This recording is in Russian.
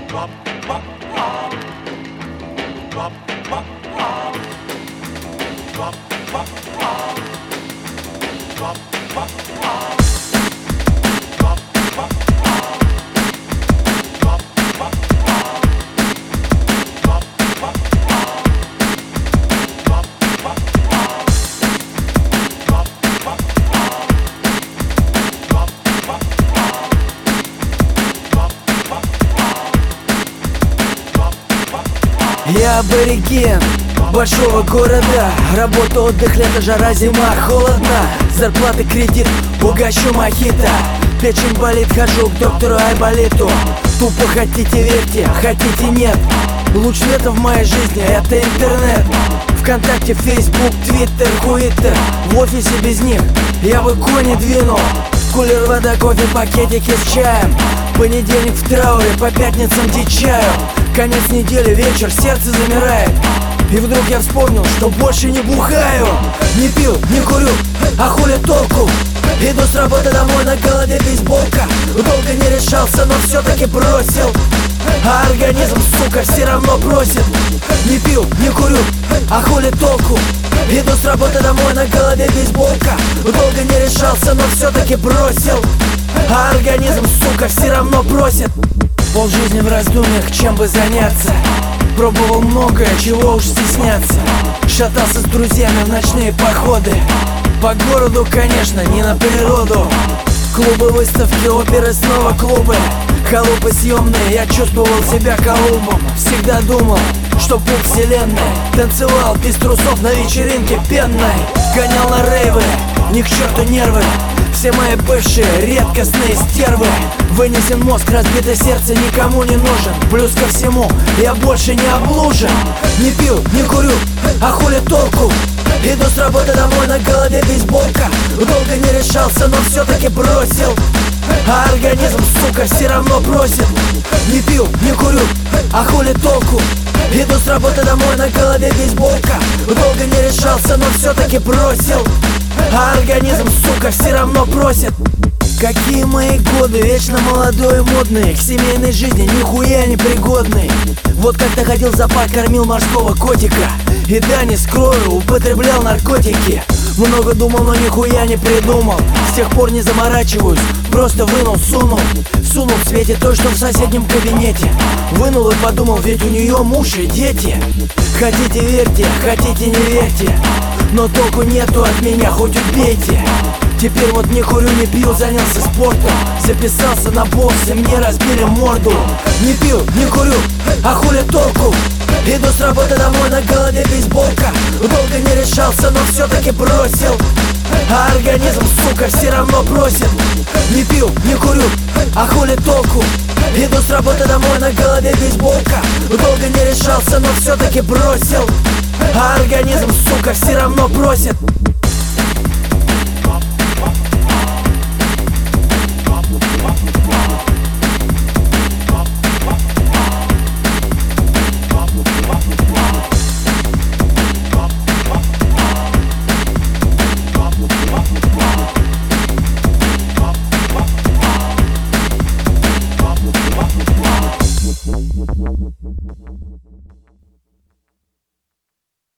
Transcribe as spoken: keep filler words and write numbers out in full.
Я абориген большого города. Работа, отдых, лето, жара, зима, холодно. Зарплата, кредит, угощу мохито. Печень болит, хожу к доктору Айболиту. Тупо хотите верьте, хотите нет. Луч света в моей жизни — это интернет. ВКонтакте, Фейсбук, Твиттер, Хуиттер. В офисе без них я бы кони двинул. Кулер, вода, кофе, пакетики с чаем. Понедельник в трауре, по пятницам дичаю. Конец недели, вечер, сердце замирает. И вдруг я вспомнил, что больше не бухаю. Не пил, не курю, а хули толку? Иду с работы домой, на голове бейсболка. Долго не решался, но все-таки бросил. А организм, сука, все равно просит. Не пил, не курю, а хули толку? Иду с работы домой, на голове бейсболка. Долго не решался, но все-таки бросил. А организм, сука, все равно просит. Полжизни в раздумьях, чем бы заняться. Пробовал многое, чего уж стесняться. Шатался с друзьями в ночные походы. По городу, конечно, не на природу. Клубы, выставки, оперы, снова клубы. Халупы съемные, я чувствовал себя Колумбом. Всегда думал, что пуп вселенной. Танцевал без трусов на вечеринке пенной. Гонял на рейвы, ни к черту нервы. Все мои бывшие редкостные стервы. Вынесен мозг, разбито сердце, никому не нужен. Плюс ко всему, я больше не облужен. Не пил, не курю, а хули толку? Иду с работы домой, на голове бейсболка. Долго не решался, но все-таки бросил. А организм, сука, все равно просит. Не пил, не курю, а хули толку? Иду с работы домой, на голове бейсболка. Долго не решался, но все-таки бросил. А организм, сука, все равно просит. Какие мои годы, вечно молодой и модный. К семейной жизни нихуя не пригодный. Вот как-то ходил в зоопарк, кормил морского котика. И да, не скрою, употреблял наркотики. Много думал, но нихуя не придумал. С тех пор не заморачиваюсь, просто вынул, сунул. Сунул в свете той, что в соседнем кабинете. Вынул и подумал, ведь у нее муж и дети. Хотите верьте, хотите не верьте, но толку нету от меня, хоть убейте. Теперь вот не курю, не пью, занялся спортом. Записался на бокс и мне разбили морду. Не пил, не курю, а хули толку? Иду с работы домой, на голове бейсболка. Долго не решался, но все-таки бросил. А организм, сука, все равно просит. Не пил, не курю, а хули толку? Иду с работы домой, на голове бейсболка. Долго не решался, но все-таки бросил. А организм, сука, все равно просит.